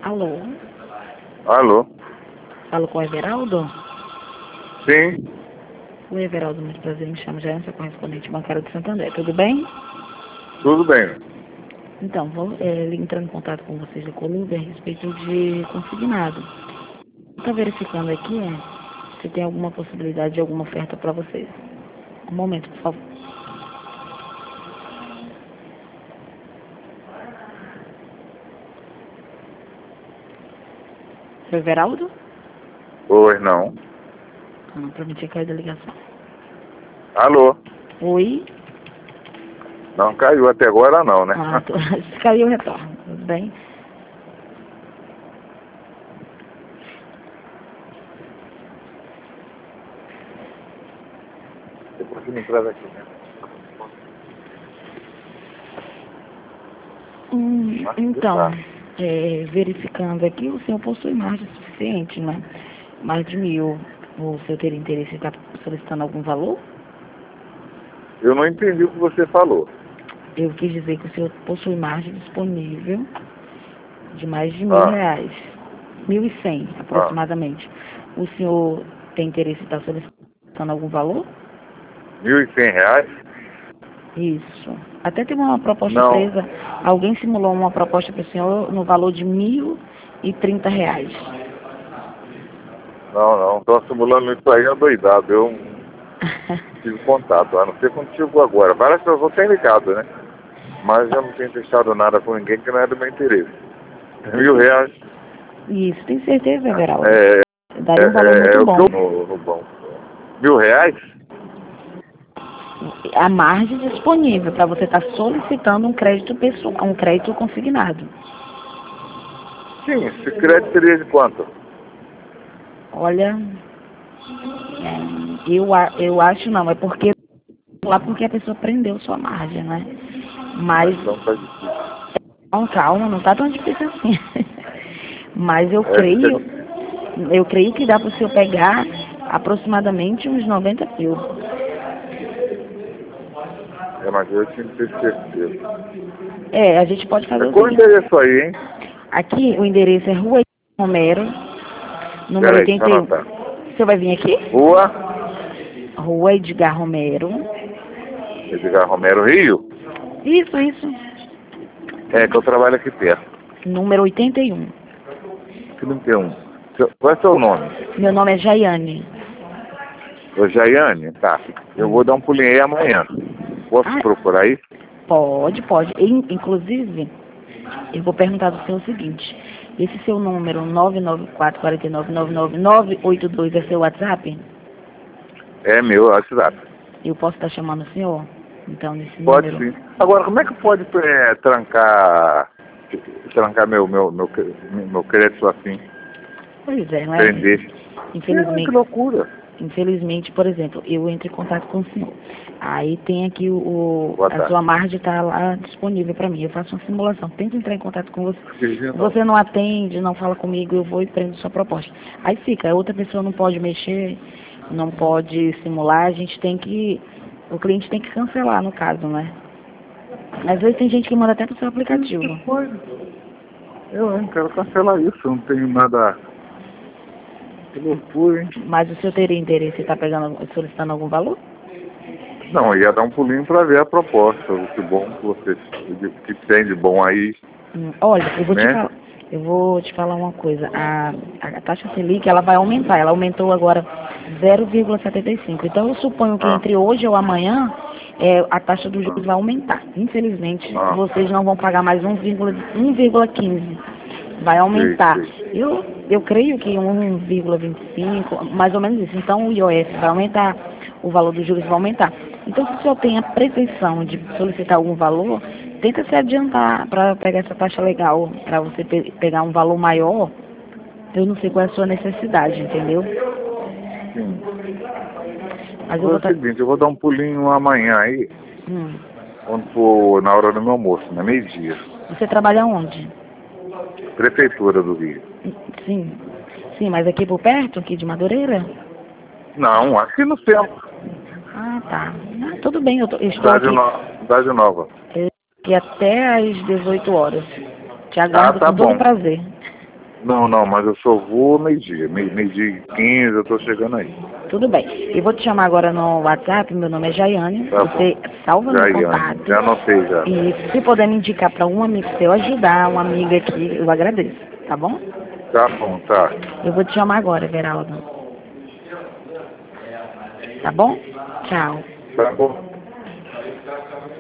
Alô? Alô? Falo com o Everaldo? Sim, Oi, Everaldo, muito prazer, me chamo Jânsia, correspondente bancário de Santander, tudo bem? tudo bem. Então, vou entrar em contato com vocês da Colúmbia a respeito de consignado. Estou verificando aqui se tem alguma possibilidade de alguma oferta para vocês. Um momento, por favor. Seu Everaldo? Oi, não. Não, para mim tinha caído a ligação. Alô? Oi? Não caiu até agora não, né? Se caiu, eu retorno, tudo bem? Depois que me traz aqui, né? Então, verificando aqui, o senhor possui margem suficiente, né? Mais de 1.000. O senhor teria interesse em estar solicitando algum valor? Eu não entendi o que você falou. Eu quis dizer que o senhor possui margem disponível de mais de R$ 1.000. 1.100 aproximadamente. O senhor tem interesse em estar solicitando algum valor? R$ 1.100? Isso. Até tem uma proposta Não. presa. Alguém simulou uma proposta para o senhor no valor de R$ 1.030. Não. Estou simulando isso aí adoidado. Eu tive contato, a não ser contigo agora. Várias pessoas têm ligado, né? Mas eu não tenho deixado nada com ninguém que não é do meu interesse. R$ 1.000. Isso, tem certeza, Everaldo? É, Daria um valor muito o bom. que eu no bom. R$ 1.000? A margem disponível para você estar solicitando um crédito pessoal, um crédito consignado. Sim, esse crédito seria de quanto? Olha, eu acho não, é porque lá porque a pessoa prendeu sua margem, né? Mas Então tá difícil. com calma, não tá tão difícil assim. Mas eu creio que dá para o senhor pegar aproximadamente uns 90 mil. Mas eu tinha que ter certeza. A gente pode fazer o Qual o seguinte. endereço aí, hein? Aqui o endereço é Rua Romero, número Peraí, deixa eu 81. anotar. O senhor vai vir aqui? Rua Edgar Romero. Edgar Romero, Rio? Isso. É, que eu trabalho aqui perto. Número 81. 31. Qual é o seu nome? Meu nome é Jaiane. Ô, Jaiane? Tá. Eu vou dar um pulinho aí amanhã. Posso procurar aí? Pode. Inclusive, eu vou perguntar do senhor o seguinte. Esse seu número, 994-4999-982, é seu WhatsApp? É meu WhatsApp. Eu posso estar chamando o senhor? Então, nesse Pode número? sim. Agora, como é que pode trancar meu crédito assim? Pois é, não é? Prender? Infelizmente. Que loucura. Infelizmente, por exemplo, eu entro em contato com o senhor. Aí tem aqui a sua margem está lá disponível para mim. Eu faço uma simulação. Tento entrar em contato com você. Você não atende, não fala comigo, eu vou e prendo sua proposta. Aí fica, a outra pessoa não pode mexer, não pode simular, o cliente tem que cancelar no caso, né? Às vezes tem gente que manda até pro seu aplicativo. Eu não quero cancelar isso, eu não tenho nada. Que loucura, hein? Mas o senhor teria interesse em estar solicitando algum valor? Não, ia dar um pulinho para ver a proposta, o que bom que tem de bom aí. Olha, eu vou te falar uma coisa. A taxa Selic, ela vai aumentar. Ela aumentou agora 0,75. Então, eu suponho que entre hoje ou amanhã, a taxa dos juros vai aumentar. Infelizmente, vocês não vão pagar mais 1,15. Vai aumentar. Eu creio que 1,25, mais ou menos isso. Então, o IOF vai aumentar, o valor dos juros vai aumentar. Então, se o senhor tem a pretensão de solicitar algum valor, tenta se adiantar para pegar essa taxa legal, para você pegar um valor maior. Eu não sei qual é a sua necessidade, entendeu? Sim. Mas o seguinte, eu vou dar um pulinho amanhã aí, quando for na hora do meu almoço, né? Meio-dia. Você trabalha onde? Prefeitura do Rio. Sim, mas aqui por perto, aqui de Madureira? Não, aqui no centro. Ah, tá. Tudo bem, eu estou aqui. Cidade Nova. Aqui até às 18 horas. Te aguardo com todo prazer. Não, não, mas eu só vou meio-dia. Meio-dia e 15 eu tô chegando aí. Tudo bem. Eu vou te chamar agora no WhatsApp, meu nome é Jaiane. Tá Você bom. salva meu Jaiane, contato. já anotei já. E se puder me indicar para um amigo seu ajudar, uma amiga aqui, eu agradeço. Tá bom? Tá bom, tá. Eu vou te chamar agora, Everaldo. Tá bom? Tchau. Tá bom.